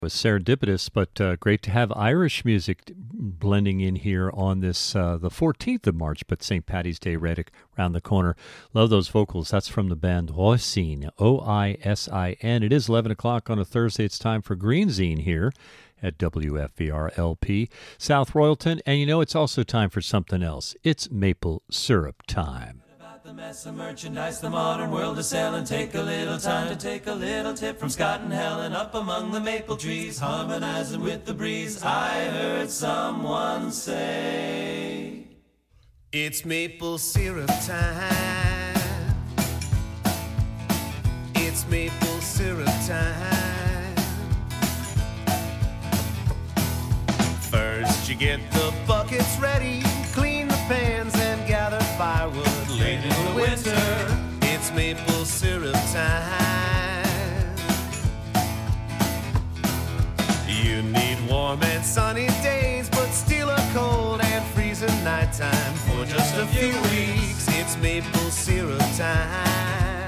Was serendipitous, but great to have Irish music blending in here on this the 14th of March, but St. Paddy's Day right around the corner. Love those vocals. That's from the band Oisin, Oisin. It is 11 o'clock on a Thursday. It's time for Green Zine here at WFVR-LP, South Royalton. And you know, it's also time for something else. It's maple syrup time. The mess of merchandise the modern world is selling. Take a little time to take a little tip from Scott and Helen up among the maple trees, harmonizing with the breeze. I heard someone say, it's maple syrup time. It's maple syrup time. First you get the buckets ready, clean the pans and gather firewood. Late in the winter, it's maple syrup time. You need warm and sunny days, but still a cold and freezing nighttime. For just a few weeks, it's maple syrup time.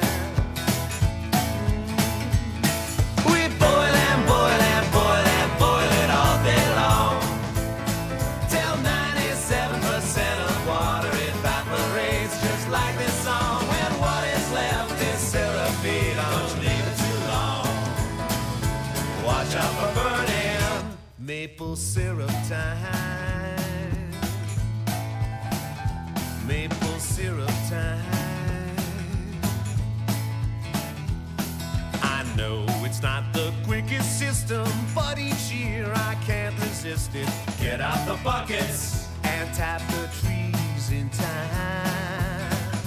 We boil and boil and boil and boil it all day long, till 97% of water evaporates, just like this song. When what is left is syrupy, don't leave it too long. Watch out for burning. Maple syrup time. Maple syrup time. I know it's not the quickest system, but each year I can't resist it. Get out the buckets and tap the trees in time.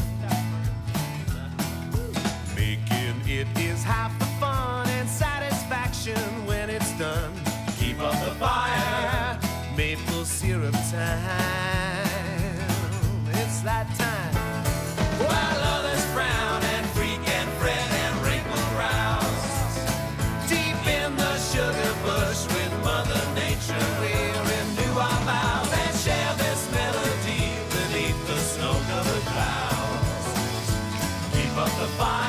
Making it is half the fun and satisfaction when it's done. Keep up the fire, maple syrup time. It's that time. While others frown and freak and fret and wrinkle brows, deep in the sugar bush with Mother Nature we renew our vows and share this melody beneath the snow-covered clouds. Keep up the fire.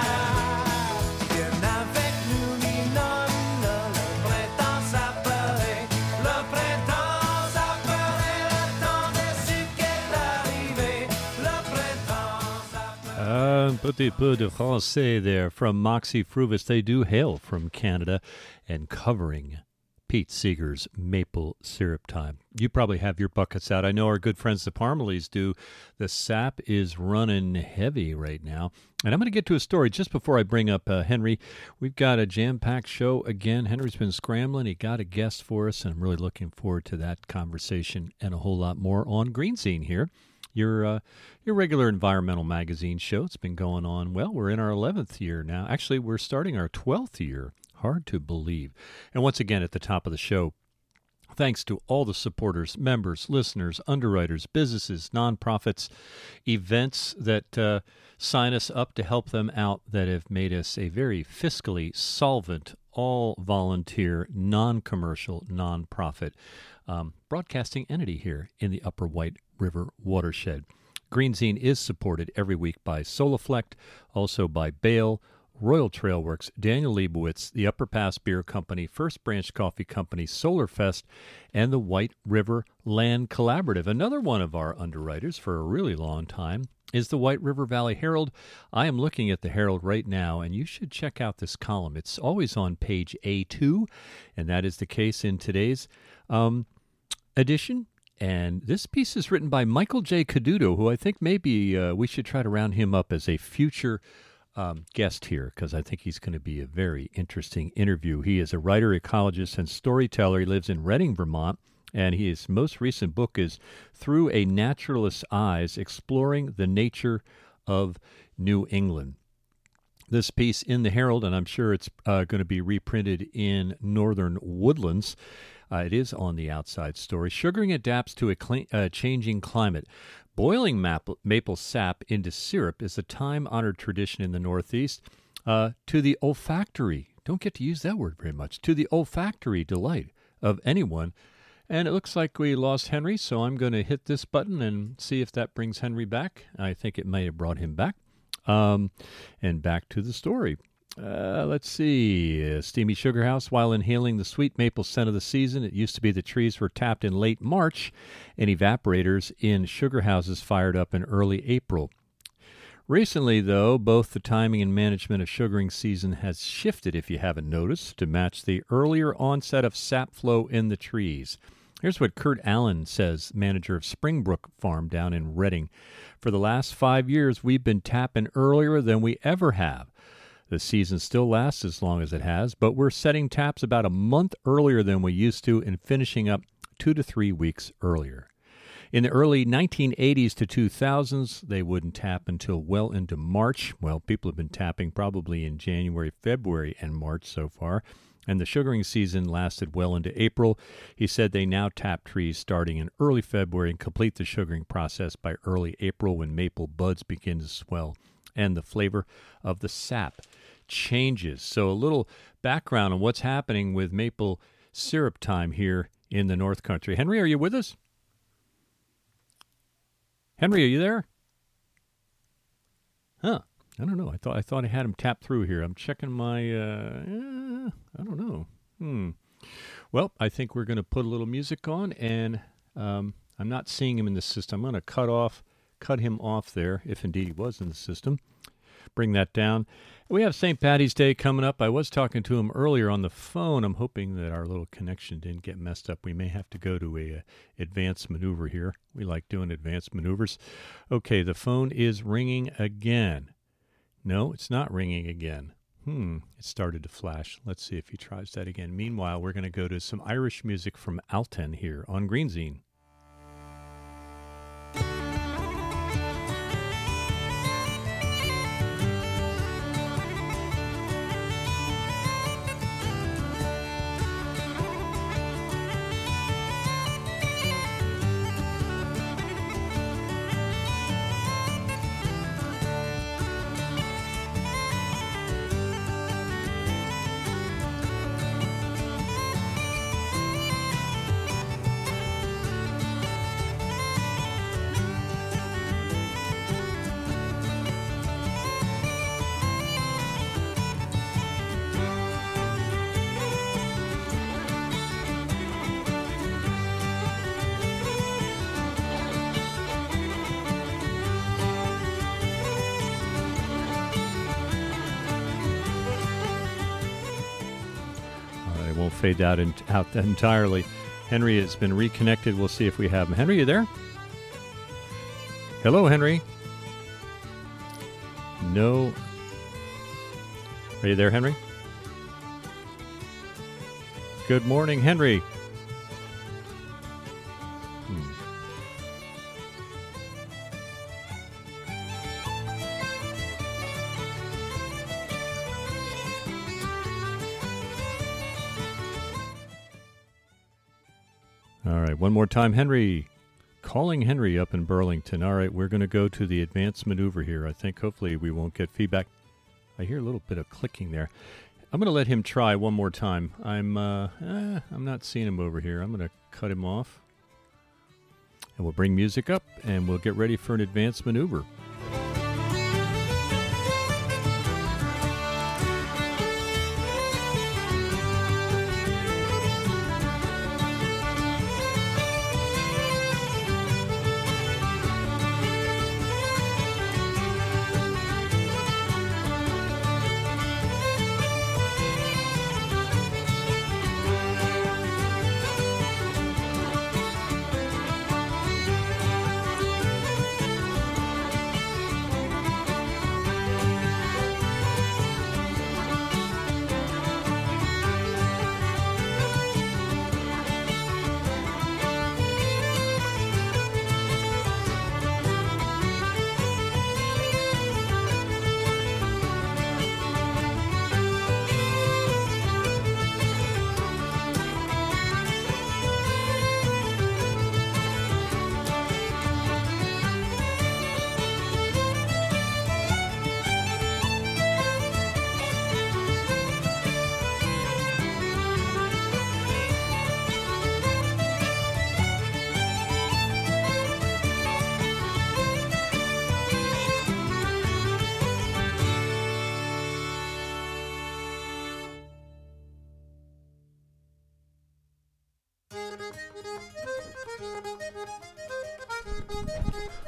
Viens avec nous, Ninon, le printemps s'appelait, le printemps s'appelait, le temps des sucres est arrivé, le printemps s'appelait. Un petit peu de français there from Moxie Fruvis. They do hail from Canada and covering Pete Seeger's Maple Syrup Time. You probably have your buckets out. I know our good friends the Parmaleys do. The sap is running heavy right now. And I'm going to get to a story just before I bring up Henry. We've got a jam-packed show again. Henry's been scrambling. He got a guest for us, and I'm really looking forward to that conversation and a whole lot more on Green Scene here. Your regular environmental magazine show. It's been going on, well, we're in our 11th year now. Actually, we're starting our 12th year. Hard to believe. And once again, at the top of the show, thanks to all the supporters, members, listeners, underwriters, businesses, nonprofits, events that sign us up to help them out, that have made us a very fiscally solvent, all-volunteer, non-commercial, nonprofit broadcasting entity here in the Upper White River watershed. Green Zine is supported every week by Solaflect, also by Bale, Royal Trail Works, Daniel Leibowitz, the Upper Pass Beer Company, First Branch Coffee Company, Solarfest, and the White River Land Collaborative. Another one of our underwriters for a really long time is the White River Valley Herald. I am looking at the Herald right now, and you should check out this column. It's always on page A2, and that is the case in today's edition. And this piece is written by Michael J. Caduto, who I think maybe we should try to round him up as a future guest here, because I think he's going to be a very interesting interview. He is a writer, ecologist, and storyteller. He lives in Reading, Vermont, and his most recent book is Through a Naturalist's Eyes, Exploring the Nature of New England. This piece in the Herald, and I'm sure it's going to be reprinted in Northern Woodlands. It is on the outside story. Sugaring adapts to a changing climate. Boiling maple sap into syrup is a time-honored tradition in the Northeast. To the olfactory, don't get to use that word very much, to the olfactory delight of anyone. And it looks like we lost Henry, so I'm going to hit this button and see if that brings Henry back. I think it may have brought him back. And back to the story. Let's see. Steamy Sugar House. While inhaling the sweet maple scent of the season, it used to be the trees were tapped in late March and evaporators in sugar houses fired up in early April. Recently, though, both the timing and management of sugaring season has shifted, if you haven't noticed, to match the earlier onset of sap flow in the trees. Here's what Kurt Allen says, manager of Springbrook Farm down in Reading. For the last 5 years, we've been tapping earlier than we ever have. The season still lasts as long as it has, but we're setting taps about a month earlier than we used to and finishing up 2 to 3 weeks earlier. In the early 1980s to 2000s, they wouldn't tap until well into March. Well, people have been tapping probably in January, February, and March so far, and the sugaring season lasted well into April. He said they now tap trees starting in early February and complete the sugaring process by early April when maple buds begin to swell and the flavor of the sap changes. So a little background on what's happening with maple syrup time here in the North Country. Henry, are you with us? Henry, are you there? Huh. I don't know. I thought I had him tapped through here. I'm checking my, I don't know. Well, I think we're going to put a little music on, and I'm not seeing him in the system. I'm going to cut him off there, if indeed he was in the system. Bring that down. We have St. Paddy's Day coming up. I was talking to him earlier on the phone. I'm hoping that our little connection didn't get messed up. We may have to go to a advanced maneuver here. We like doing advanced maneuvers. Okay, the phone is ringing again. No, it's not ringing again. It started to flash. Let's see if he tries that again. Meanwhile, we're going to go to some Irish music from Alten here on Greenzine. Fade out entirely. Henry has been reconnected. We'll see if we have him. Henry, you there? Hello, Henry. No. Are you there, Henry? Good morning, Henry. All right, one more time, Henry. Calling Henry up in Burlington. All right, we're going to go to the advanced maneuver here. I think hopefully we won't get feedback. I hear a little bit of clicking there. I'm going to let him try one more time. I'm not seeing him over here. I'm going to cut him off. And we'll bring music up, and we'll get ready for an advanced maneuver.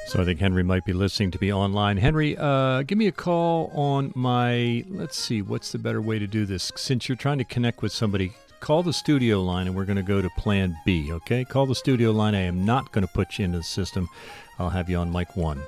So I think Henry might be listening to me online. Henry, give me a call on my, let's see, what's the better way to do this? Since you're trying to connect with somebody, call the studio line and we're going to go to plan B, okay? Call the studio line. I am not going to put you into the system. I'll have you on mic 1.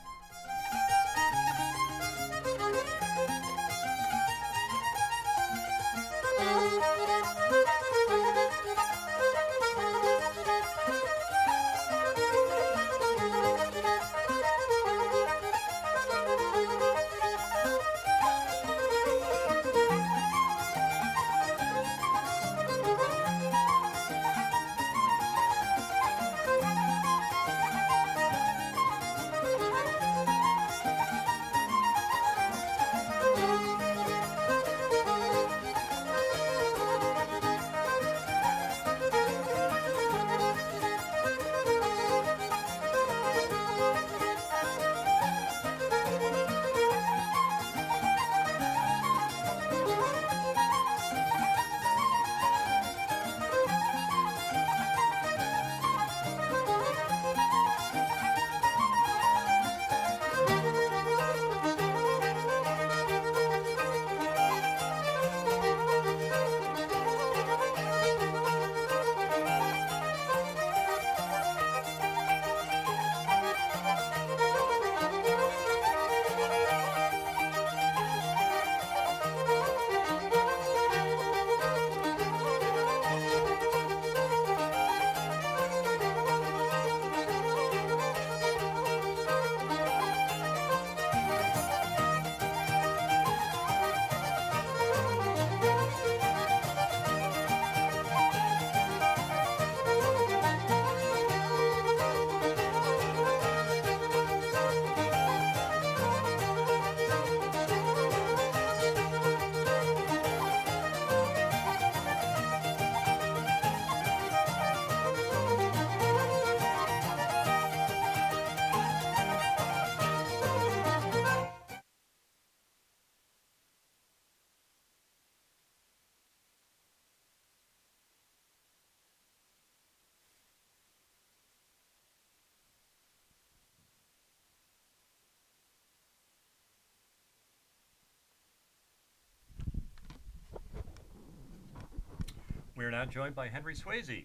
We're now joined by Henry Swayze.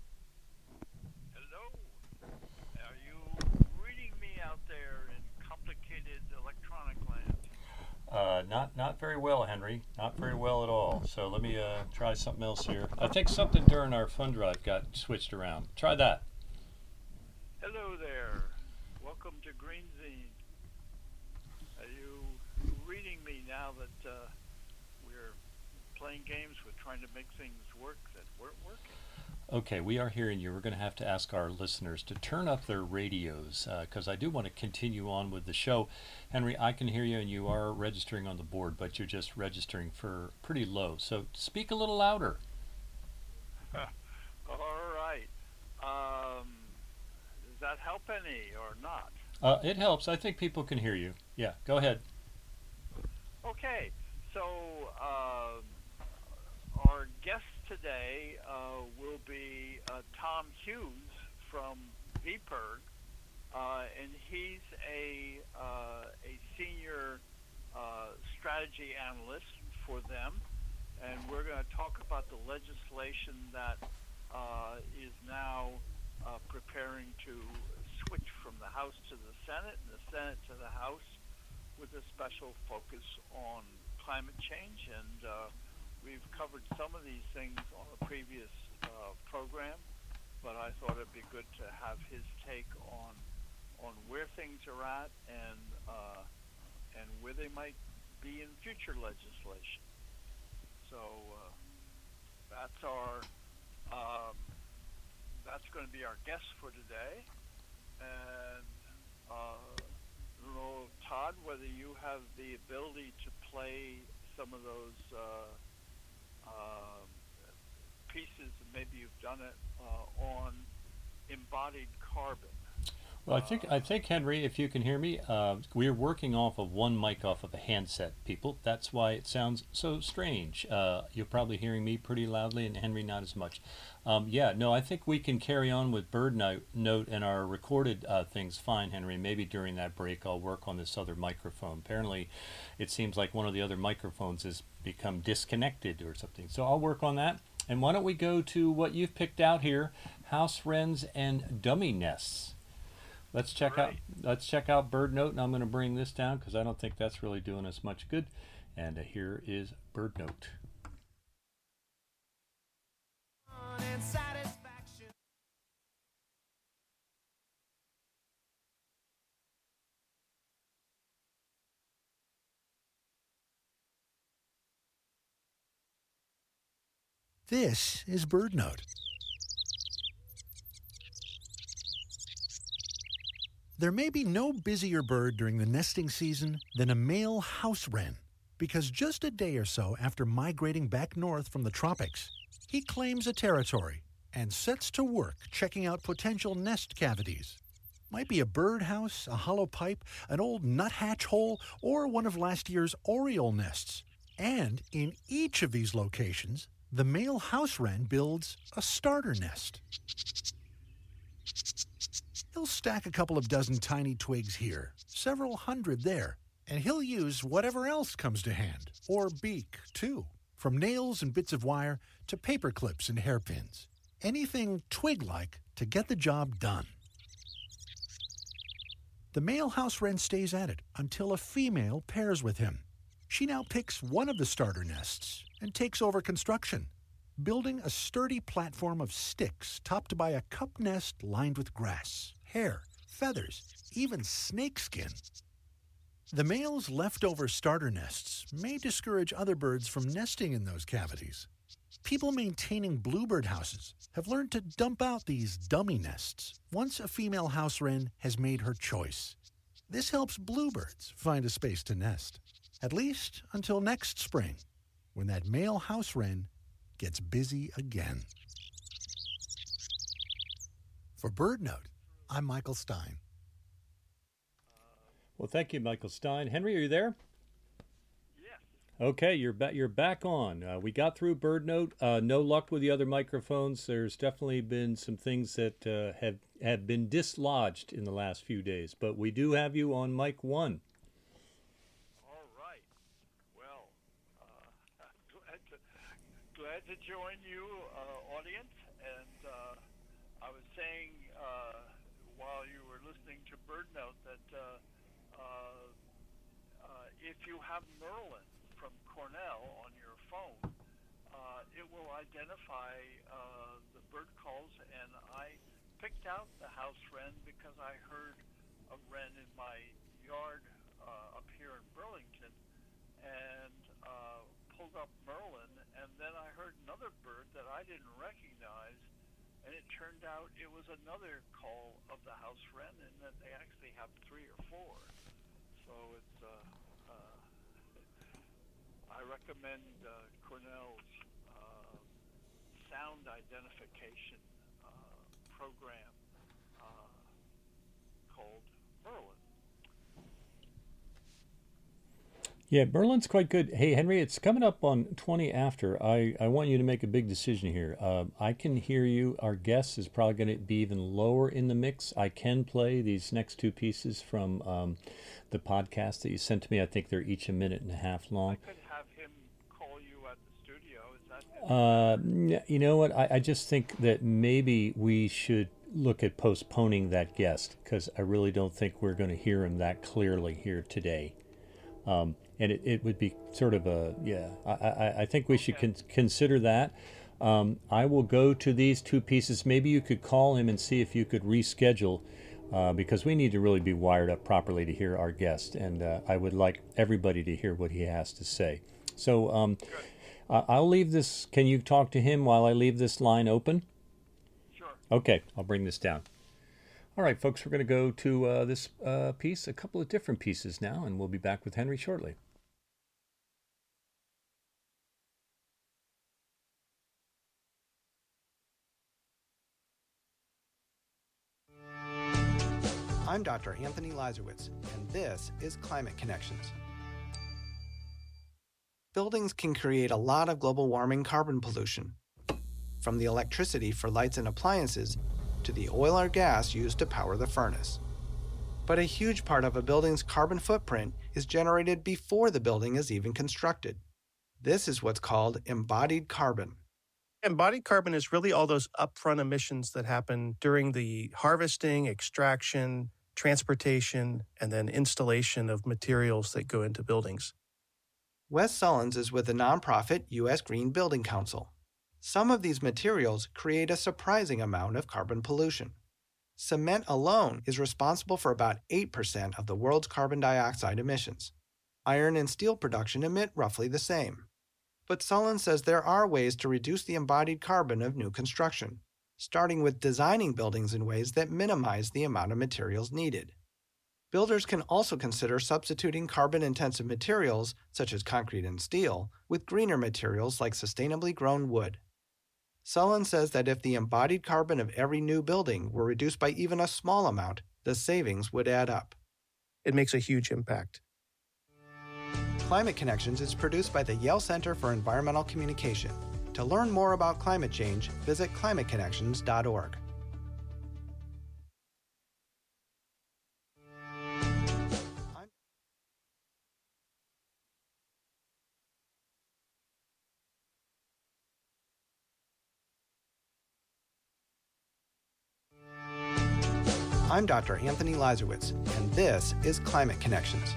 Hello. Are you reading me out there in complicated electronic land? Not very well, Henry. Not very well at all. So let me try something else here. I think something during our fund drive got switched around. Try that. Hello there. Welcome to Green Zine. Are you reading me now that we're playing games with trying to make things work that weren't working? Okay, we are hearing you. We're going to have to ask our listeners to turn up their radios because I do want to continue on with the show. Henry, I can hear you and you are registering on the board, but you're just registering for pretty low. So speak a little louder. All right. Does that help any or not? It helps. I think people can hear you. Yeah, go ahead. Okay. So our guest today will be Tom Hughes from VPIRG, and he's a senior strategy analyst for them. And we're going to talk about the legislation that is now preparing to switch from the House to the Senate and the Senate to the House with a special focus on climate change. And we've covered some of these things on a previous program, but I thought it'd be good to have his take on where things are at and where they might be in future legislation. So that's going to be our guest for today. And I don't know, Todd, whether you have the ability to play some of those pieces, maybe you've done it on embodied carbon. Well, I think Henry, if you can hear me, we're working off of one mic off of a handset, people. That's why it sounds so strange. You're probably hearing me pretty loudly, and Henry not as much. Yeah, no, I think we can carry on with Note and our recorded things fine, Henry. Maybe during that break, I'll work on this other microphone. Apparently, it seems like one of the other microphones has become disconnected or something. So I'll work on that. And why don't we go to what you've picked out here: house wrens and dummy nests. Let's check out Bird Note, and I'm going to bring this down because I don't think that's really doing us much good. And here is Bird Note. And satisfaction. This is Bird Note. There may be no busier bird during the nesting season than a male house wren, because just a day or so after migrating back north from the tropics, he claims a territory and sets to work checking out potential nest cavities. Might be a birdhouse, a hollow pipe, an old nuthatch hole, or one of last year's oriole nests. And in each of these locations, the male house wren builds a starter nest. He'll stack a couple of dozen tiny twigs here, several hundred there, and he'll use whatever else comes to hand, or beak, too, from nails and bits of wire to paper clips and hairpins. Anything twig-like to get the job done. The male house wren stays at it until a female pairs with him. She now picks one of the starter nests and takes over construction, building a sturdy platform of sticks topped by a cup nest lined with grass, hair, feathers, even snakeskin. The male's leftover starter nests may discourage other birds from nesting in those cavities. People maintaining bluebird houses have learned to dump out these dummy nests once a female house wren has made her choice. This helps bluebirds find a space to nest, at least until next spring, when that male house wren gets busy again. For Bird Note, I'm Michael Stein. Well, thank you, Michael Stein. Henry, are you there? Yes. Okay, you're back on. We got through Bird Note. No luck with the other microphones. There's definitely been some things that have been dislodged in the last few days, but we do have you on mic 1. All right. Well, glad to join you, audience. And I was saying while you were listening to Bird Note that if you have Merlin from Cornell on your phone, it will identify the bird calls. And I picked out the house wren because I heard a wren in my yard up here in Burlington, and pulled up Merlin, and then I heard another bird that I didn't recognize, and it turned out it was another call of the house wren, and that they actually have 3 or 4. So it's I recommend Cornell's sound identification program called Merlin. Yeah, Merlin's quite good. Hey, Henry, it's coming up on 20 after. I want you to make a big decision here. I can hear you. Our guest is probably going to be even lower in the mix. I can play these next 2 pieces from the podcast that you sent to me. I think they're each a minute and a half long. I could have him call you at the studio. Is that you know what? I just think that maybe we should look at postponing that guest, because I really don't think we're going to hear him that clearly here today. And it would be sort of I think we should consider that. I will go to these 2 pieces. Maybe you could call him and see if you could reschedule, because we need to really be wired up properly to hear our guest, and I would like everybody to hear what he has to say. So I'll leave this. Can you talk to him while I leave this line open? Sure. Okay, I'll bring this down. All right, folks, we're going to go to this piece, a couple of different pieces now, and we'll be back with Henry shortly. I'm Dr. Anthony Lazarowitz, and this is Climate Connections. Buildings can create a lot of global warming carbon pollution, from the electricity for lights and appliances to the oil or gas used to power the furnace. But a huge part of a building's carbon footprint is generated before the building is even constructed. This is what's called embodied carbon. Embodied carbon is really all those upfront emissions that happen during the harvesting, extraction, transportation, and then installation of materials that go into buildings. Wes Sullins is with the nonprofit U.S. Green Building Council. Some of these materials create a surprising amount of carbon pollution. Cement alone is responsible for about 8% of the world's carbon dioxide emissions. Iron and steel production emit roughly the same. But Sullins says there are ways to reduce the embodied carbon of new construction, starting with designing buildings in ways that minimize the amount of materials needed. Builders can also consider substituting carbon-intensive materials, such as concrete and steel, with greener materials like sustainably grown wood. Sullins says that if the embodied carbon of every new building were reduced by even a small amount, the savings would add up. It makes a huge impact. Climate Connections is produced by the Yale Center for Environmental Communication. To learn more about climate change, visit climateconnections.org. I'm Dr. Anthony Lazarowitz, and this is Climate Connections.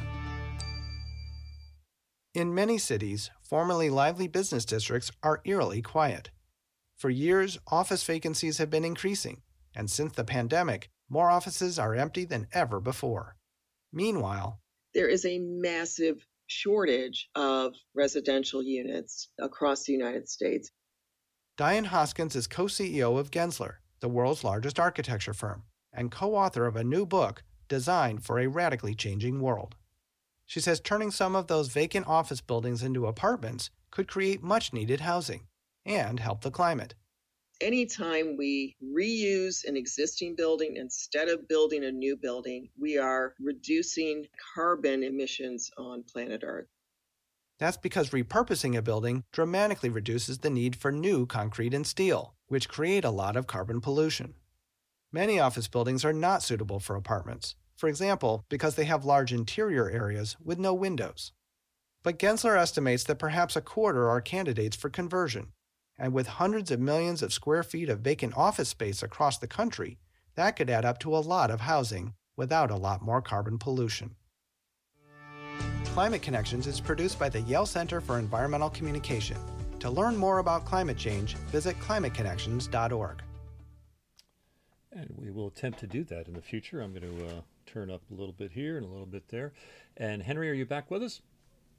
In many cities, formerly lively business districts are eerily quiet. For years, office vacancies have been increasing, and since the pandemic, more offices are empty than ever before. Meanwhile, there is a massive shortage of residential units across the United States. Diane Hoskins is co-CEO of Gensler, the world's largest architecture firm, and co-author of a new book, Design for a Radically Changing World. She says turning some of those vacant office buildings into apartments could create much-needed housing and help the climate. Anytime we reuse an existing building instead of building a new building, we are reducing carbon emissions on planet Earth. That's because repurposing a building dramatically reduces the need for new concrete and steel, which create a lot of carbon pollution. Many office buildings are not suitable for apartments, for example, because they have large interior areas with no windows. But Gensler estimates that perhaps a quarter are candidates for conversion, and with hundreds of millions of square feet of vacant office space across the country, that could add up to a lot of housing without a lot more carbon pollution. Climate Connections is produced by the Yale Center for Environmental Communication. To learn more about climate change, visit climateconnections.org. And we will attempt to do that in the future. I'm going to turn up a little bit here and a little bit there. And Henry, are you back with us?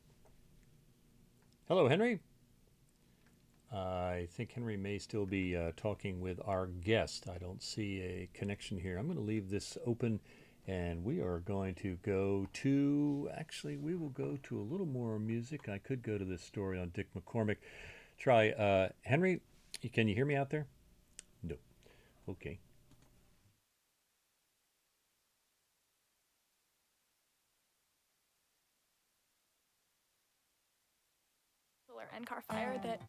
Hello, Henry. I think Henry may still be talking with our guest. I don't see a connection here. I'm going to leave this open, and we are going to go to, actually, we will go to a little more music. I could go to this story on Dick McCormick. Try, Henry, can you hear me out there? No. Okay. And car fire that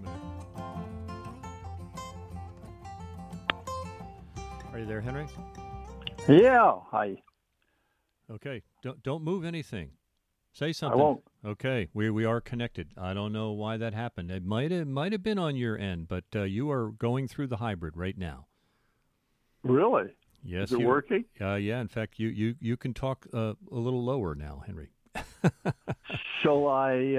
Are you there, Henry? Yeah, hi. Okay, don't move anything. Say something. I won't. Okay, we are connected. I don't know why that happened. It might have been on your end, but you are going through the hybrid right now. Really? Yes. Is it working? Yeah. In fact, you can talk a little lower now, Henry. Shall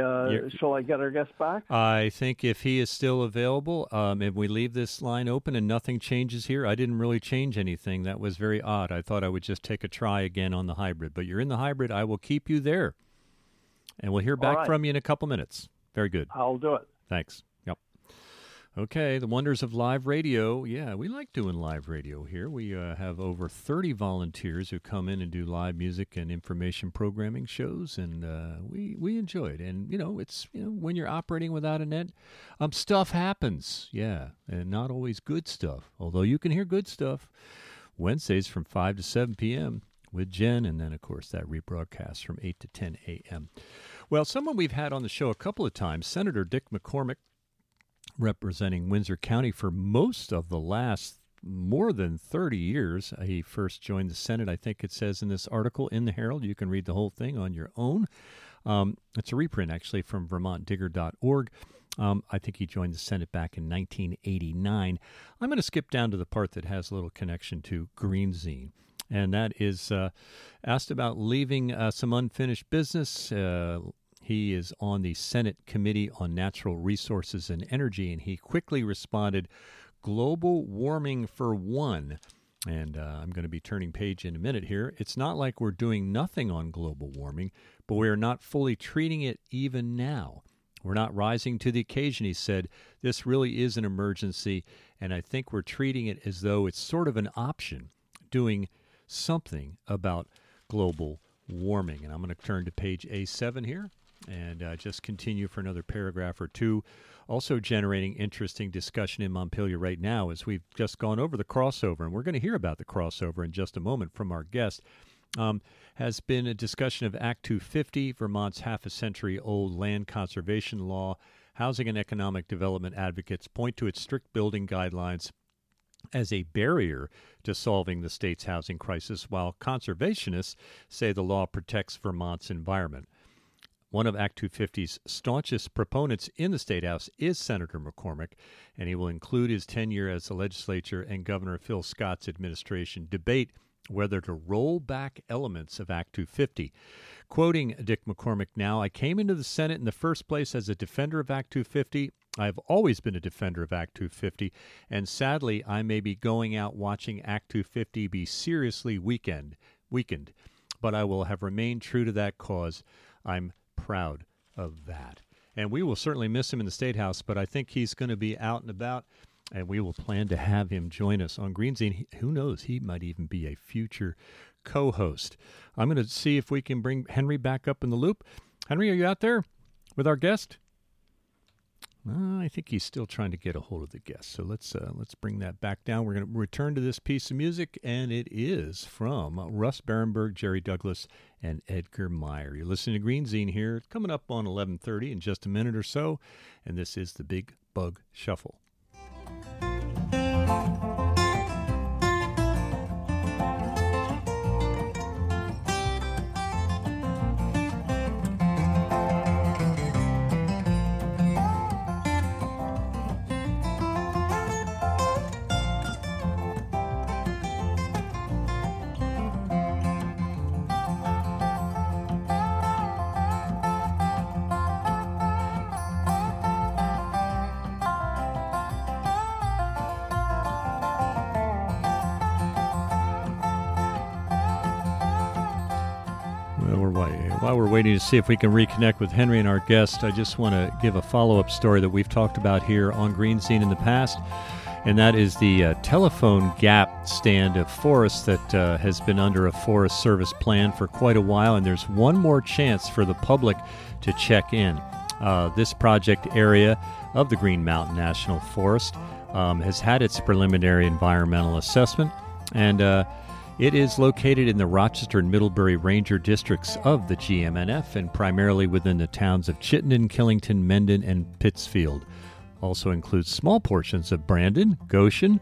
I get our guest back? I think if he is still available, if we leave this line open and nothing changes here, I didn't really change anything. That was very odd. I thought I would just take a try again on the hybrid. But you're in the hybrid. I will keep you there. And we'll hear back from you in a couple minutes. Very good. I'll do it. Thanks. Yep. Okay, the wonders of live radio. Yeah, we like doing live radio here. We have over 30 volunteers who come in and do live music and information programming shows, and we enjoy it. And, it's when you're operating without a net, stuff happens. Yeah, and not always good stuff, although you can hear good stuff. Wednesdays from 5 to 7 p.m. with Jen, and then, of course, that rebroadcast from 8 to 10 a.m. Well, someone we've had on the show a couple of times, Senator Dick McCormick, representing Windsor County for most of the last more than 30 years. He first joined the Senate, I think it says in this article in the Herald. You can read the whole thing on your own. It's a reprint, actually, from vermontdigger.org. I think he joined the Senate back in 1989. I'm going to skip down to the part that has a little connection to Greenzine, and that is asked about leaving some unfinished business. He is on the Senate Committee on Natural Resources and Energy, and he quickly responded, global warming for one. And I'm going to be turning page in a minute here. It's not like we're doing nothing on global warming, but we are not fully treating it even now. We're not rising to the occasion, he said. This really is an emergency, and I think we're treating it as though it's sort of an option, doing something about global warming. And I'm going to turn to page A7 here and just continue for another paragraph or two. Also generating interesting discussion in Montpelier right now as we've just gone over the crossover, and we're going to hear about the crossover in just a moment from our guest, has been a discussion of Act 250, Vermont's half-a-century-old land conservation law. Housing and economic development advocates point to its strict building guidelines as a barrier to solving the state's housing crisis, while conservationists say the law protects Vermont's environment. One of Act 250's staunchest proponents in the State House is Senator McCormick, and he will include his tenure as the legislature and Governor Phil Scott's administration debate whether to roll back elements of Act 250. Quoting Dick McCormick now, I came into the Senate in the first place as a defender of Act 250. I have always been a defender of Act 250, and sadly, I may be going out watching Act 250 be seriously weakened, but I will have remained true to that cause. I'm proud of that. And we will certainly miss him in the State House, but I think he's going to be out and about, and we will plan to have him join us on Greenzine. Who knows? He might even be a future co-host. I'm going to see if we can bring Henry back up in the loop. Henry, are you out there with our guest? I think he's still trying to get a hold of the guest. So let's bring that back down. We're going to return to this piece of music, and it is from Russ Barenberg, Jerry Douglas, and Edgar Meyer. You're listening to Greenzine here, coming up on 11:30 in just a minute or so, and this is the Big Bug Shuffle. While we're waiting to see if we can reconnect with Henry and our guest, I just want to give a follow-up story that we've talked about here on Greenzine in the past, and that is the telephone gap stand of forest that has been under a Forest Service plan for quite a while, and there's one more chance for the public to check in. This project area of the Green Mountain National Forest has had its preliminary environmental assessment, and it is located in the Rochester and Middlebury Ranger districts of the GMNF and primarily within the towns of Chittenden, Killington, Mendon, and Pittsfield. Also includes small portions of Brandon, Goshen,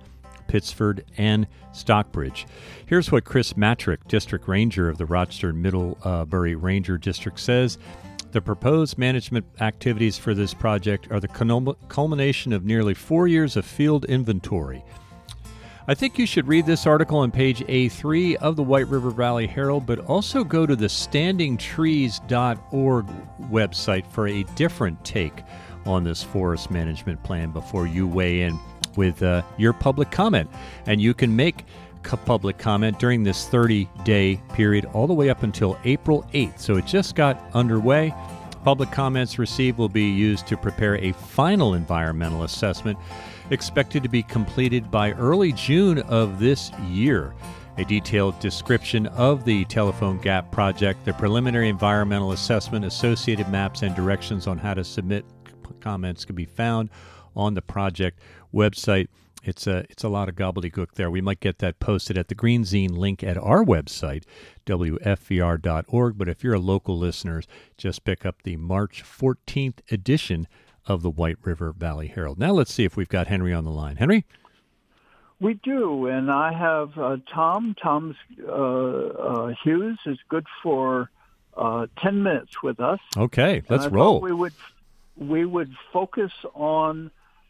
Pittsford, and Stockbridge. Here's what Chris Matrick, District Ranger of the Rochester and Middlebury Ranger District, says. The proposed management activities for this project are the culmination of nearly 4 years of field inventory. I think you should read this article on page A3 of the White River Valley Herald, but also go to the standingtrees.org website for a different take on this forest management plan before you weigh in with your public comment. And you can make public comment during this 30-day period all the way up until April 8th. So it just got underway. Public comments received will be used to prepare a final environmental assessment expected to be completed by early June of this year. A detailed description of the Telephone Gap project, the preliminary environmental assessment, associated maps, and directions on how to submit comments can be found on the project website. It's a lot of gobbledygook there. We might get that posted at the Green Zine link at our website, WFVR.org. But if you're a local listener, just pick up the March 14th edition of the White River Valley Herald. Now let's see if we've got Henry on the line. Henry? We do, and I have Tom. Tom's Hughes is good for 10 minutes with us. Okay, let's roll. We would focus on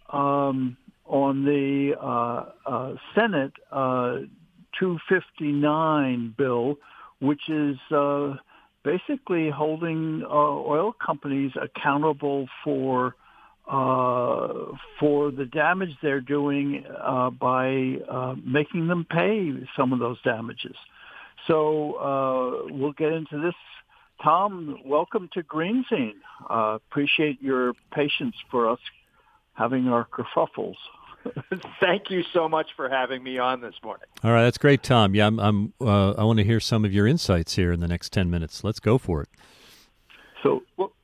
the Senate 259 bill, which is basically holding oil companies accountable for the damage they're doing by making them pay some of those damages. So we'll get into this. Tom, welcome to Green Zine. Appreciate your patience for us having our kerfuffles. Thank you so much for having me on this morning. All right, that's great, Tom. Yeah, I want to hear some of your insights here in the next 10 minutes. Let's go for it. So,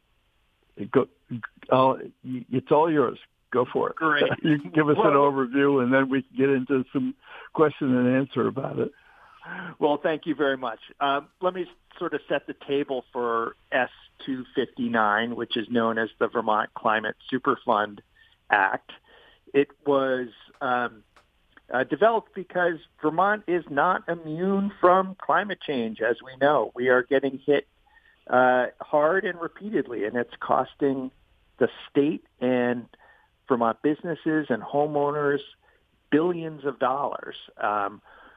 it's all yours. Go for it. Great. You can give us an overview, and then we can get into some question and answer about it. Well, thank you very much. Let me sort of set the table for S259, which is known as the Vermont Climate Superfund Act. It was developed because Vermont is not immune from climate change, as we know. We are getting hit hard and repeatedly, and it's costing the state and Vermont businesses and homeowners billions of dollars. A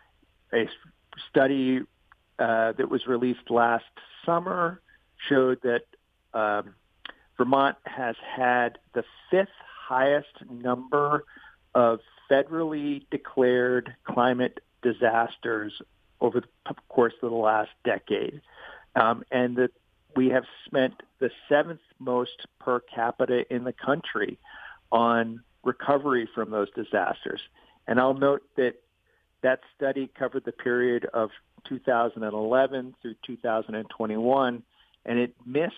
study that was released last summer showed that Vermont has had the fifth highest number of federally declared climate disasters over the course of the last decade, and that we have spent the seventh most per capita in the country on recovery from those disasters. And I'll note that that study covered the period of 2011 through 2021, and it missed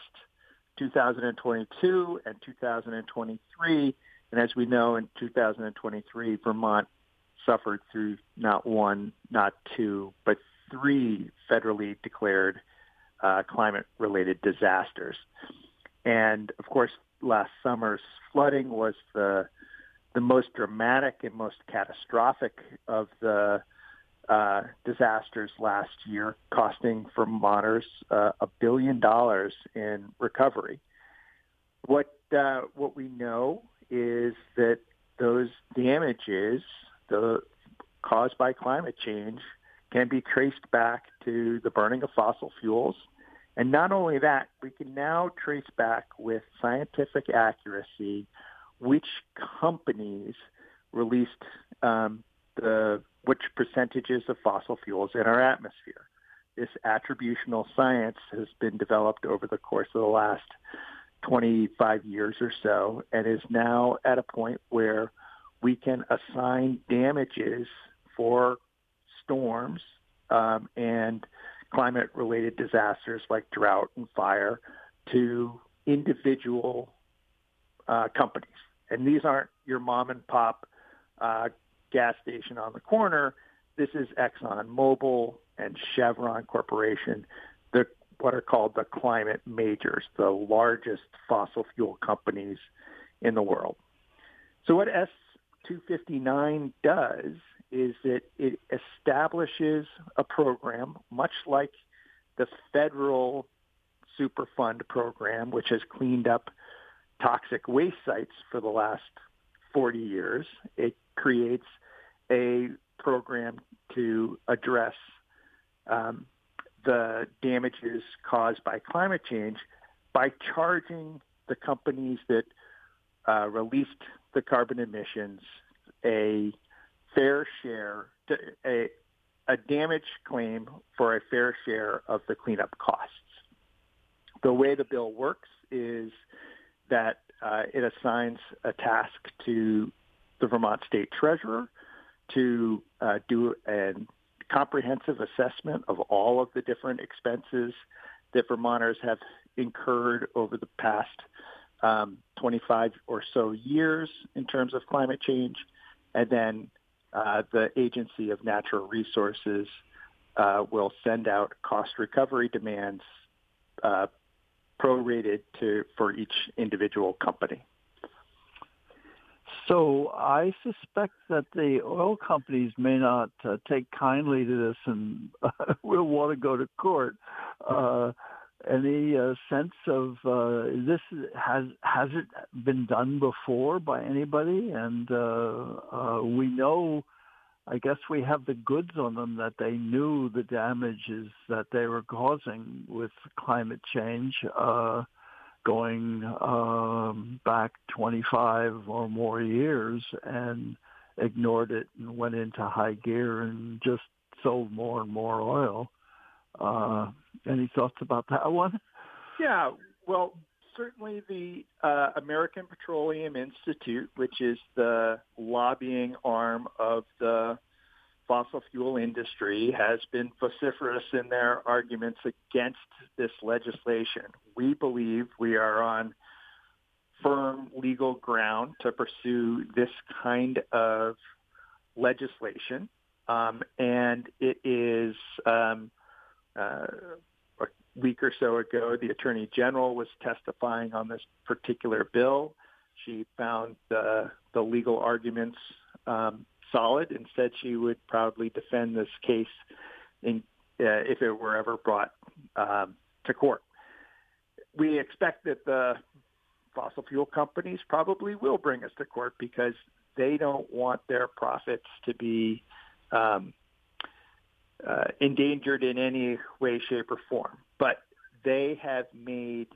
2022 and 2023. And as we know, in 2023, Vermont suffered through not one, not two, but three federally declared climate-related disasters. And, of course, last summer's flooding was the most dramatic and most catastrophic of the disasters last year, costing Vermonters $1 billion in recovery. What we know is that those damages caused by climate change can be traced back to the burning of fossil fuels. And not only that, we can now trace back with scientific accuracy which companies released which percentages of fossil fuels in our atmosphere. This attributional science has been developed over the course of the last 25 years or so, and is now at a point where we can assign damages for storms and climate-related disasters like drought and fire to individual companies. And these aren't your mom and pop gas station on the corner. This is ExxonMobil and Chevron Corporation, what are called the climate majors, the largest fossil fuel companies in the world. So what S259 does is that it establishes a program, much like the federal Superfund program, which has cleaned up toxic waste sites for the last 40 years. It creates a program to address the damages caused by climate change by charging the companies that released the carbon emissions a fair share, a damage claim for a fair share of the cleanup costs. The way the bill works is that it assigns a task to the Vermont State Treasurer to do a comprehensive assessment of all of the different expenses that Vermonters have incurred over the past 25 or so years in terms of climate change. And then the Agency of Natural Resources will send out cost recovery demands prorated for each individual company. So I suspect that the oil companies may not take kindly to this and will want to go to court. Any sense of this? Has it been done before by anybody? And we know, I guess we have the goods on them that they knew the damages that they were causing with climate change going back 25 or more years and ignored it and went into high gear and just sold more and more oil. Any thoughts about that one? Yeah, well, certainly the American Petroleum Institute, which is the lobbying arm of the fossil fuel industry, has been vociferous in their arguments against this legislation. We believe we are on firm legal ground to pursue this kind of legislation. And it is a week or so ago, the Attorney General was testifying on this particular bill. She found the legal arguments solid and said she would proudly defend this case if it were ever brought to court. We expect that the fossil fuel companies probably will bring us to court because they don't want their profits to be endangered in any way, shape, or form. But they have made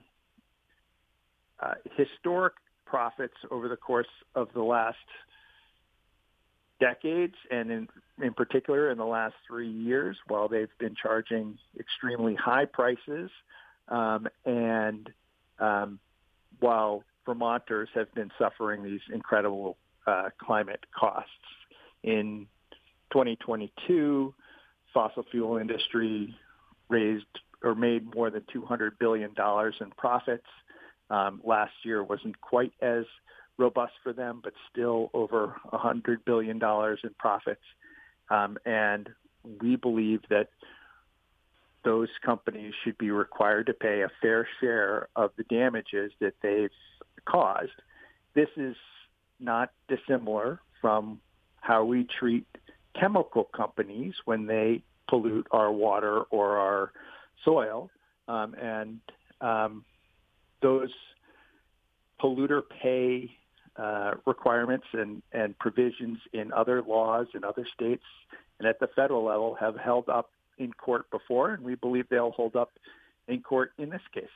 historic profits over the course of the last decades, and in particular in the last 3 years, while they've been charging extremely high prices, and while Vermonters have been suffering these incredible climate costs. In 2022, fossil fuel industry made more than $200 billion in profits. Last year wasn't quite as robust for them, but still over $100 billion in profits. And we believe that those companies should be required to pay a fair share of the damages that they've caused. This is not dissimilar from how we treat chemical companies when they pollute our water or our soil. And those polluter pay requirements and provisions in other laws in other states and at the federal level have held up in court before, and we believe they'll hold up in court in this case.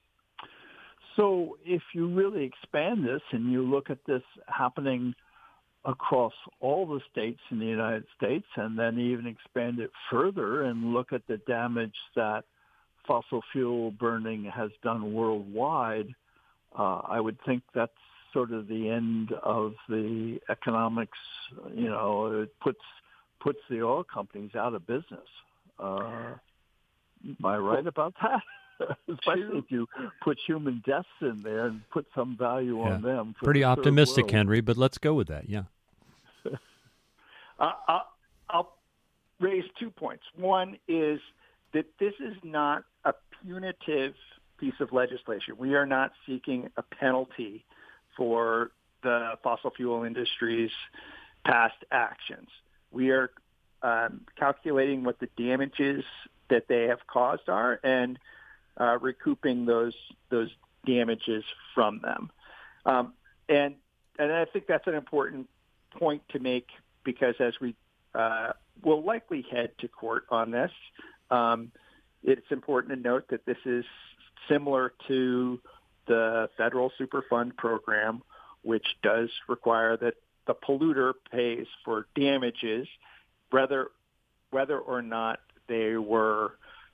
So if you really expand this and you look at this happening across all the states in the United States and then even expand it further and look at the damage that fossil fuel burning has done worldwide, I would think that's sort of the end of the economics. You know, it puts the oil companies out of business. Am I right about that? Especially if you put human deaths in there and put some value on them. Pretty optimistic, Henry, but let's go with that, yeah. I'll raise 2 points. One is that this is not a punitive piece of legislation. We are not seeking a penalty for the fossil fuel industry's past actions. We are calculating what the damages that they have caused are and recouping those damages from them. And I think that's an important point to make, because as we will likely head to court on this, it's important to note that this is similar to the federal Superfund program, which does require that the polluter pays for damages, whether or not they were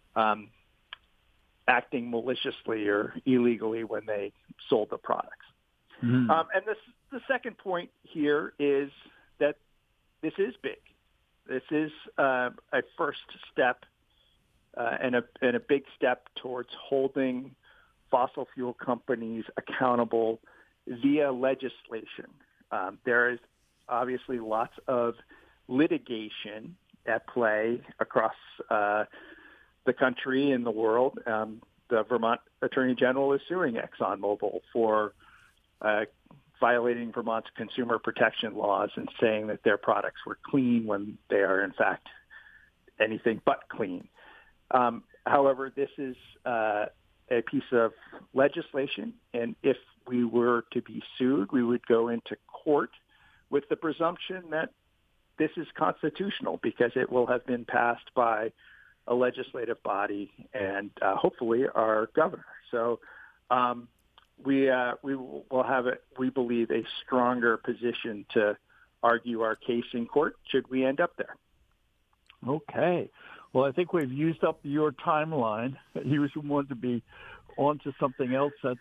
acting maliciously or illegally when they sold the products. Mm-hmm. And the second point here is that this is big. This is a first step and a big step towards holding fossil fuel companies accountable via legislation. There is obviously lots of litigation at play across the country and the world. The Vermont Attorney General is suing ExxonMobil for violating Vermont's consumer protection laws and saying that their products were clean when they are, in fact, anything but clean. However, this is a piece of legislation, and if we were to be sued, we would go into court with the presumption that this is constitutional because it will have been passed by a legislative body and hopefully our governor. So we will have, we believe, a stronger position to argue our case in court should we end up there. Okay. Well, I think we've used up your timeline. You want to be on to something else at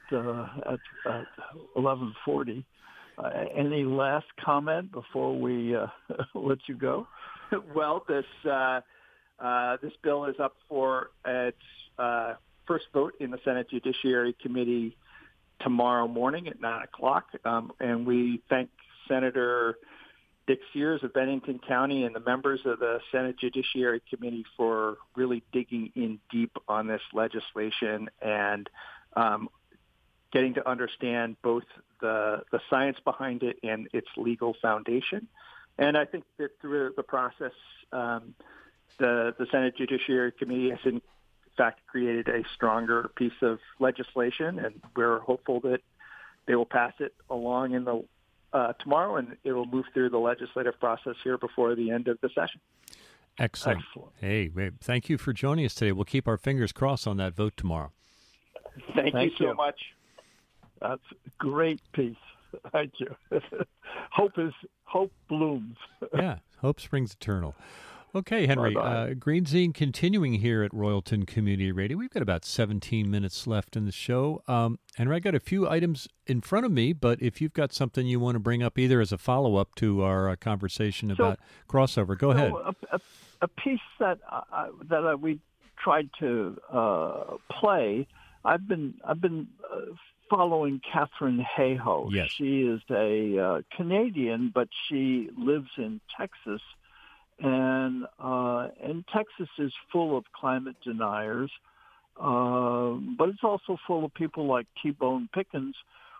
11:40. Any last comment before we let you go? Well, this bill is up for its first vote in the Senate Judiciary Committee tomorrow morning at 9:00, and we thank Senator Dick Sears of Bennington County and the members of the Senate Judiciary Committee for really digging in deep on this legislation and getting to understand both the science behind it and its legal foundation. And I think that through the process, the Senate Judiciary Committee has in fact created a stronger piece of legislation, and we're hopeful that they will pass it along in the tomorrow, and it will move through the legislative process here before the end of the session. Excellent. Hey, thank you for joining us today. We'll keep our fingers crossed on that vote tomorrow. Thank you so much. That's a great piece. Thank you. Hope blooms. Yeah, hope springs eternal. Okay, Henry, Greenzine continuing here at Royalton Community Radio. We've got about 17 minutes left in the show. Henry, I got a few items in front of me, but if you've got something you want to bring up either as a follow-up to our conversation about crossover, go ahead. A piece that we tried to play, I've been following Katharine Hayhoe. Yes. She is a Canadian, but she lives in Texas. And Texas is full of climate deniers, but it's also full of people like T-Bone Pickens,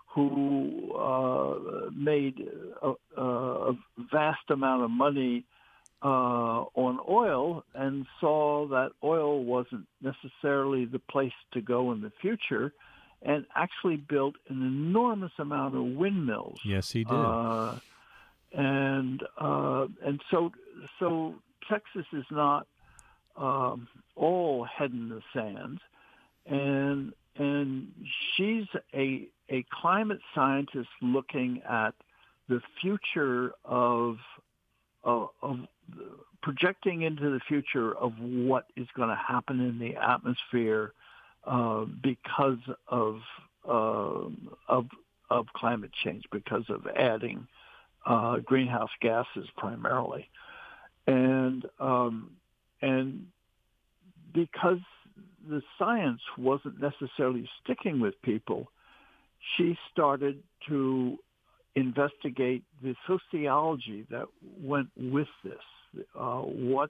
who made a vast amount of money on oil and saw that oil wasn't necessarily the place to go in the future, and actually built an enormous amount of windmills. Yes, he did. And so Texas is not all head in the sand, and she's a climate scientist looking at the future of projecting into the future of what is going to happen in the atmosphere because of climate change, because of adding greenhouse gases primarily, and because the science wasn't necessarily sticking with people, she started to investigate the sociology that went with this. What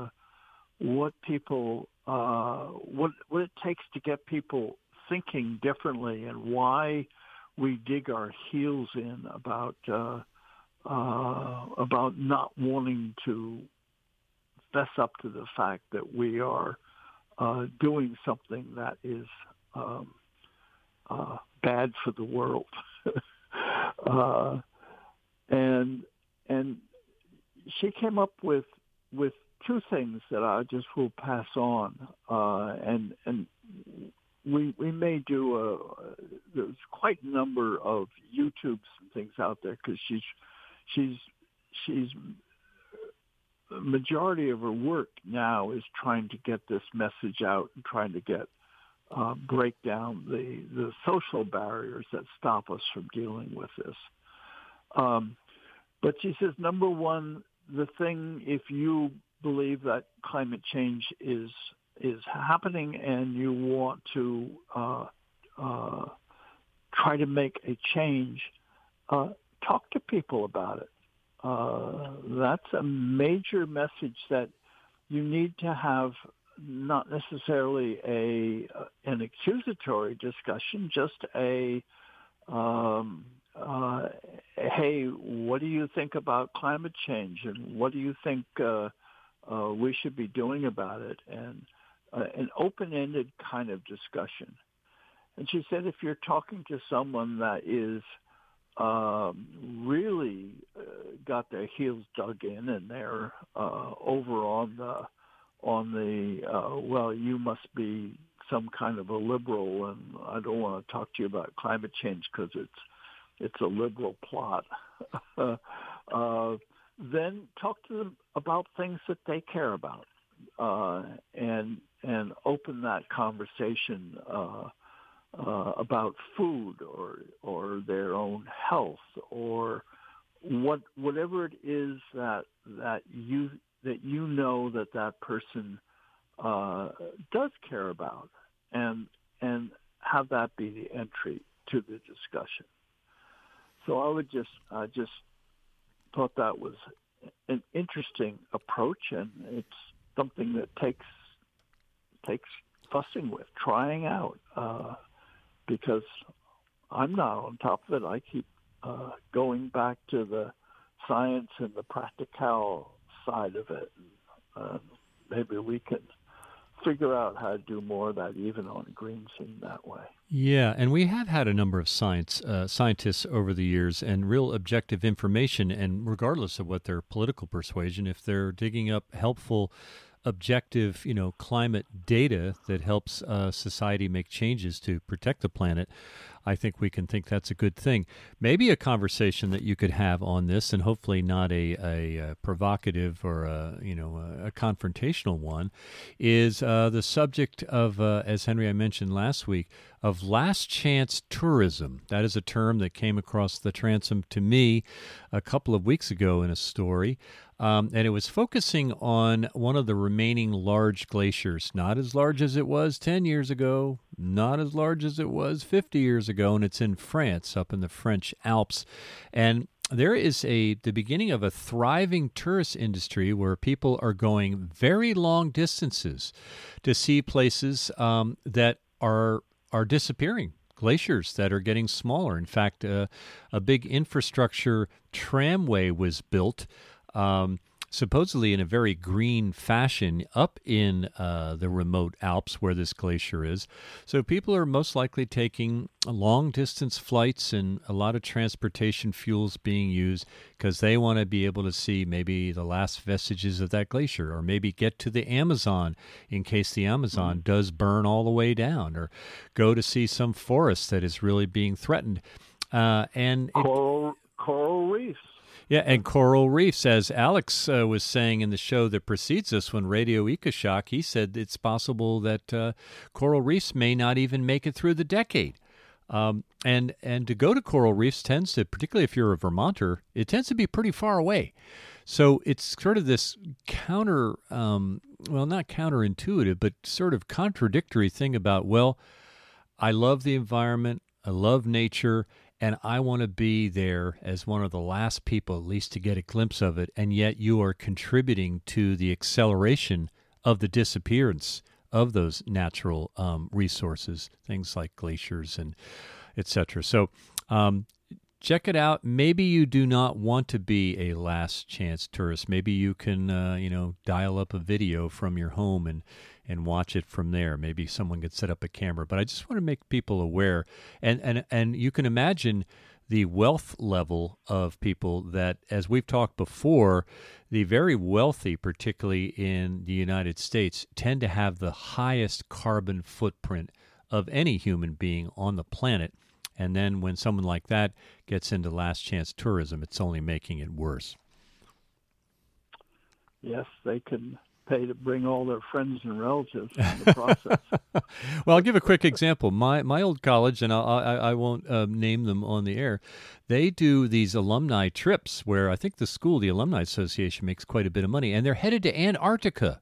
it takes to get people thinking differently, and why we dig our heels in about about not wanting to fess up to the fact that we are doing something that is bad for the world. And she came up with two things that I just will pass on, and we may do there's quite a number of YouTubes and things out there, because she's the majority of her work now is trying to get this message out and trying to get break down the social barriers that stop us from dealing with this. But she says, number one, the thing, if you believe that climate change is happening and you want to try to make a change, talk to people about it. That's a major message that you need to have, not necessarily an accusatory discussion, just a hey, what do you think about climate change, and what do you think we should be doing about it, and an open-ended kind of discussion. And she said, if you're talking to someone that is really got their heels dug in and they're over on the well, you must be some kind of a liberal, and I don't want to talk to you about climate change because it's a liberal plot. Then talk to them about things that they care about, and open that conversation about food or their own health, or whatever it is that you know that person does care about, and have that be the entry to the discussion. So I just thought that was an interesting approach, and it's something that takes fussing with, trying out, because I'm not on top of it. I keep going back to the science and the practical side of it. Maybe we can figure out how to do more of that even on Green Scene that way. Yeah, and we have had a number of scientists over the years, and real objective information, and regardless of what their political persuasion, if they're digging up helpful, objective, climate data that helps society make changes to protect the planet, I think we can think that's a good thing. Maybe a conversation that you could have on this, and hopefully not a provocative or a confrontational one, is the subject of, as Henry I mentioned last week, of last chance tourism. That is a term that came across the transom to me a couple of weeks ago in a story. And it was focusing on one of the remaining large glaciers, not as large as it was 10 years ago, not as large as it was 50 years ago, and it's in France, up in the French Alps. And there is the beginning of a thriving tourist industry where people are going very long distances to see places that are disappearing. Glaciers that are getting smaller. In fact, a big infrastructure tramway was built, supposedly in a very green fashion, up in the remote Alps where this glacier is. So people are most likely taking long-distance flights, and a lot of transportation fuels being used because they want to be able to see maybe the last vestiges of that glacier, or maybe get to the Amazon in case the Amazon does burn all the way down, or go to see some forest that is really being threatened. And coral reefs. Yeah, and coral reefs, as Alex was saying in the show that precedes us when Radio EcoShock, he said it's possible that coral reefs may not even make it through the decade. And to go to coral reefs tends to, particularly if you're a Vermonter, it tends to be pretty far away. So it's sort of this not counterintuitive, but sort of contradictory thing about, well, I love the environment, I love nature, and I want to be there as one of the last people, at least, to get a glimpse of it. And yet you are contributing to the acceleration of the disappearance of those natural resources, things like glaciers and et cetera. So check it out. Maybe you do not want to be a last chance tourist. Maybe you can, dial up a video from your home and watch it from there. Maybe someone could set up a camera. But I just want to make people aware. And you can imagine the wealth level of people that, as we've talked before, the very wealthy, particularly in the United States, tend to have the highest carbon footprint of any human being on the planet. And then when someone like that gets into last chance tourism, it's only making it worse. Yes, they can pay to bring all their friends and relatives in the process. Well, I'll give a quick example. My old college, and I won't name them on the air, they do these alumni trips where I think the school, the Alumni Association, makes quite a bit of money, and they're headed to Antarctica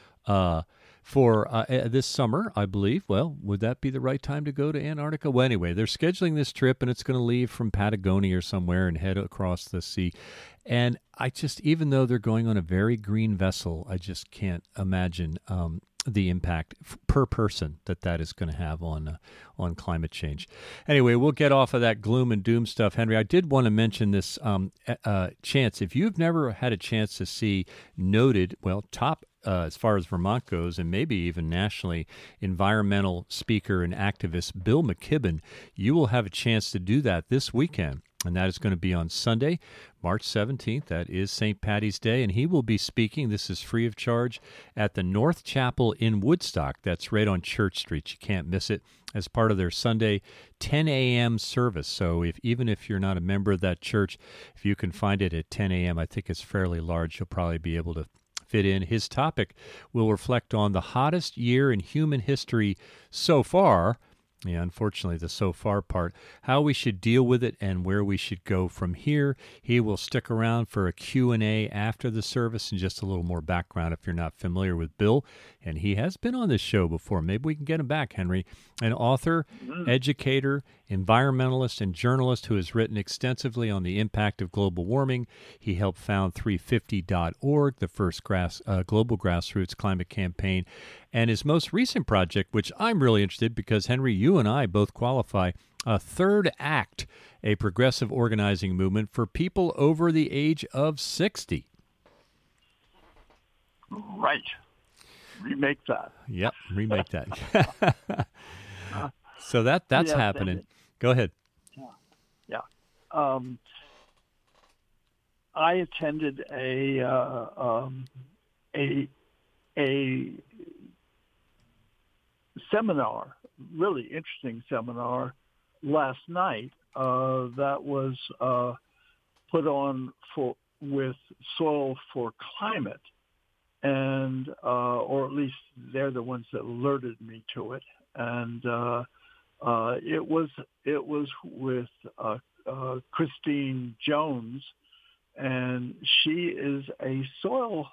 for this summer, I believe. Well, would that be the right time to go to Antarctica? Well, anyway, they're scheduling this trip, and it's going to leave from Patagonia or somewhere and head across the sea. And I just, even though they're going on a very green vessel, I just can't imagine the impact per person that is going to have on climate change. Anyway, we'll get off of that gloom and doom stuff, Henry. I did want to mention this chance. If you've never had a chance to see noted, top as far as Vermont goes, and maybe even nationally, environmental speaker and activist Bill McKibben, you will have a chance to do that this weekend. And that is going to be on Sunday, March 17th. That is St. Paddy's Day. And he will be speaking, this is free of charge, at the North Chapel in Woodstock. That's right on Church Street. You can't miss it, as part of their Sunday 10 a.m. service. So even if you're not a member of that church, if you can find it at 10 a.m., I think it's fairly large. You'll probably be able to fit in. His topic will reflect on the hottest year in human history so far. Yeah, unfortunately, the so far part, how we should deal with it and where we should go from here. He will stick around for a Q&A after the service, and just a little more background if you're not familiar with Bill. And he has been on this show before. Maybe we can get him back, Henry. An author, educator, environmentalist, and journalist who has written extensively on the impact of global warming. He helped found 350.org, the first global grassroots climate campaign. And his most recent project, which I'm really interested, because, Henry, you and I both qualify, a Third Act, a progressive organizing movement for people over the age of 60. Right. Remake that. Yep, remake that. So that's happening. Go ahead. Yeah. I attended a seminar, really interesting seminar, last night that was put on with Soil for Climate, and or at least they're the ones that alerted me to it, and it was with Christine Jones, and she is a soil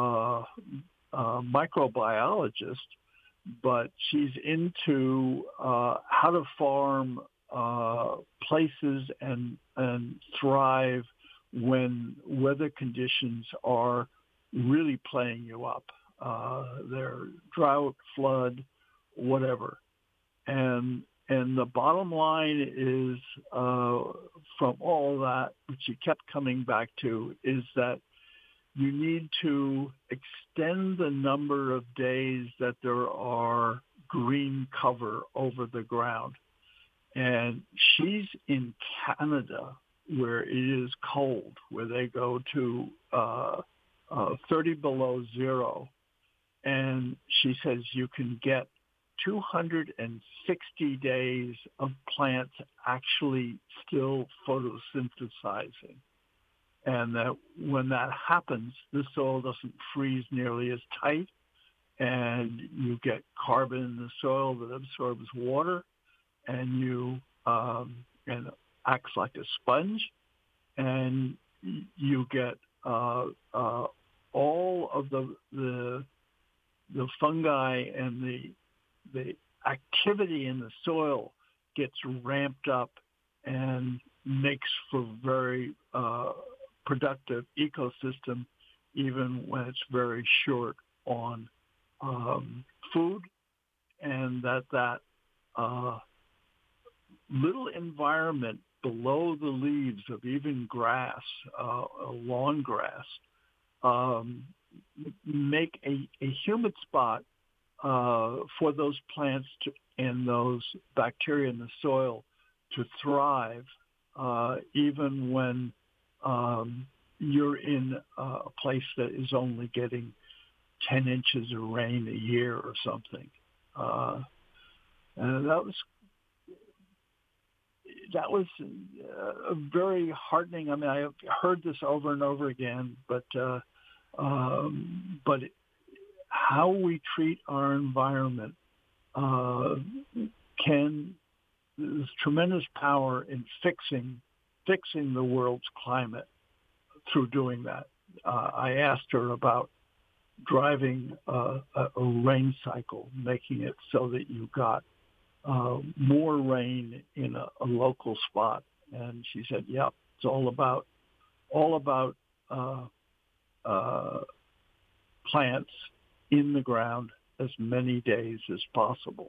microbiologist, but she's into how to farm places and thrive when weather conditions are really playing you up. They're drought, flood, whatever. And the bottom line is, from all that, which you kept coming back to, is that you need to extend the number of days that there are green cover over the ground. And she's in Canada, where it is cold, where they go to 30 below zero. And she says you can get 260 days of plants actually still photosynthesizing. And that when that happens, the soil doesn't freeze nearly as tight, and you get carbon in the soil that absorbs water, and and acts like a sponge, and you get all of the fungi and the activity in the soil gets ramped up and makes for very productive ecosystem, even when it's very short on food, and that little environment below the leaves of even grass, lawn grass, make a humid spot for those plants and those bacteria in the soil to thrive, even when you're in a place that is only getting 10 inches of rain a year or something. And that was very heartening. I mean, I've heard this over and over again, but how we treat our environment there's tremendous power in fixing the world's climate through doing that. I asked her about driving a rain cycle, making it so that you got more rain in a local spot, and she said, "Yep, it's all about plants in the ground as many days as possible."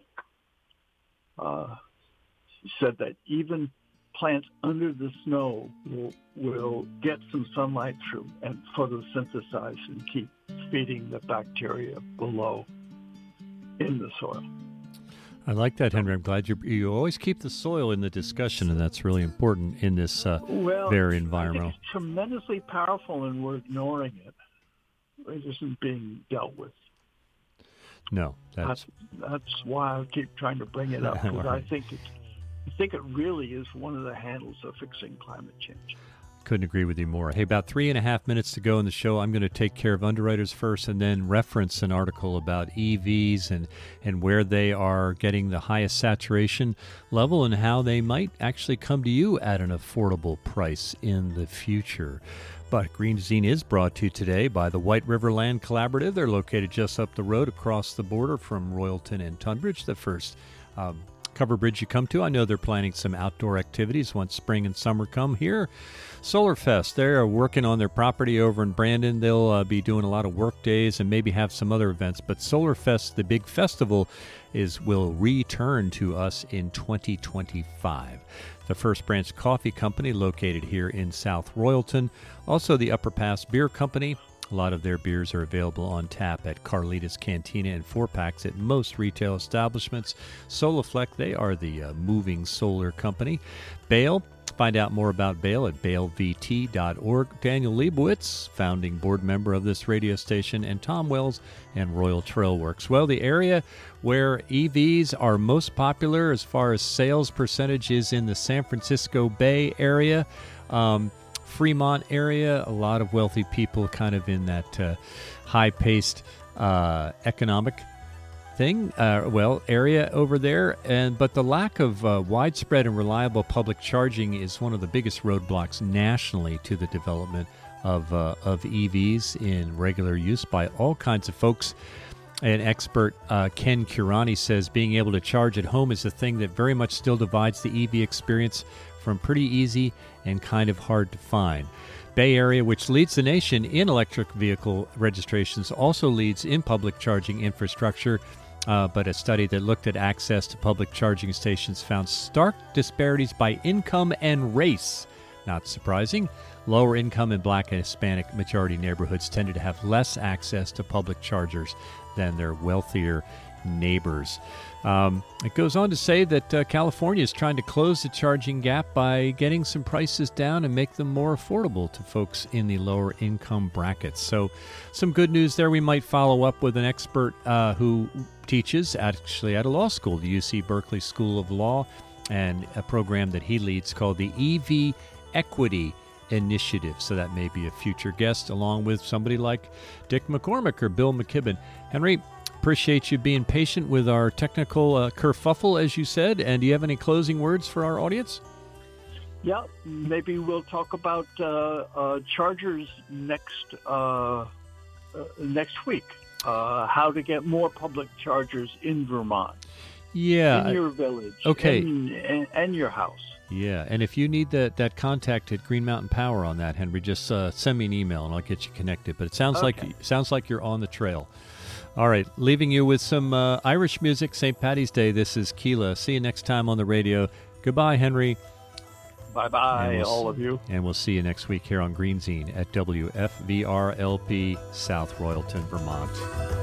She said that even plants under the snow will get some sunlight through and photosynthesize and keep feeding the bacteria below in the soil. I like that, Henry. I'm glad you always keep the soil in the discussion, and that's really important in this very environmental. I think it's tremendously powerful, and we're ignoring it. It isn't being dealt with. No, that's why I keep trying to bring it up, because I think it really is one of the handles of fixing climate change. Couldn't agree with you more. Hey, about 3.5 minutes to go in the show. I'm going to take care of underwriters first and then reference an article about EVs and where they are getting the highest saturation level and how they might actually come to you at an affordable price in the future. But Green Zine is brought to you today by the White River Land Collaborative. They're located just up the road across the border from Royalton and Tunbridge, the first cover bridge you come to. I know they're planning some outdoor activities once spring and summer come here. Solar Fest, they are working on their property over in Brandon. They'll be doing a lot of work days and maybe have some other events. But Solar Fest, the big festival, will return to us in 2025. The First Branch Coffee Company, located here in South Royalton. Also the Upper Pass Beer Company. A lot of their beers are available on tap at Carlita's Cantina in 4-packs at most retail establishments. Solaflec, they are the moving solar company. Bale, find out more about Bale at balevt.org. Daniel Leibowitz, founding board member of this radio station, and Tom Wells and Royal Trail Works. Well, the area where EVs are most popular as far as sales percentage is in the San Francisco Bay Area. Fremont area, a lot of wealthy people kind of in that high-paced economic area over there. But the lack of widespread and reliable public charging is one of the biggest roadblocks nationally to the development of EVs in regular use by all kinds of folks. An expert, Ken Curani, says being able to charge at home is the thing that very much still divides the EV experience from pretty easy and kind of hard to find. Bay Area, which leads the nation in electric vehicle registrations, also leads in public charging infrastructure. But a study that looked at access to public charging stations found stark disparities by income and race. Not surprising. Lower income and Black and Hispanic majority neighborhoods tended to have less access to public chargers than their wealthier neighbors. It goes on to say that California is trying to close the charging gap by getting some prices down and make them more affordable to folks in the lower income brackets. So some good news there. We might follow up with an expert who teaches actually at a law school, the UC Berkeley School of Law, and a program that he leads called the EV Equity Initiative. So that may be a future guest, along with somebody like Dick McCormick or Bill McKibben. Henry, appreciate you being patient with our technical kerfuffle, as you said. And do you have any closing words for our audience? Yeah, maybe we'll talk about chargers next week. How to get more public chargers in Vermont. Yeah. In your village. Okay. And your house. Yeah, and if you need that contact at Green Mountain Power on that, Henry, just send me an email and I'll get you connected. But it sounds like you're on the trail. All right, leaving you with some Irish music, St. Paddy's Day. This is Keela. See you next time on the radio. Goodbye, Henry. Bye-bye, all of you. And we'll see you next week here on Green Zine at WFVRLP, South Royalton, Vermont.